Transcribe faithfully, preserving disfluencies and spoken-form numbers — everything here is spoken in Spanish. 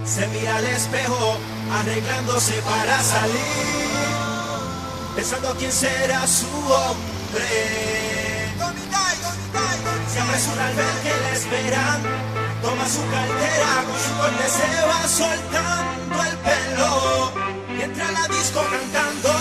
Se mira al espejo, arreglándose para salir, pensando quién será su hombre. Se apresura al ver que la esperan, toma su cartera, con su corte se va soltando el pelo, y entra a la disco cantando.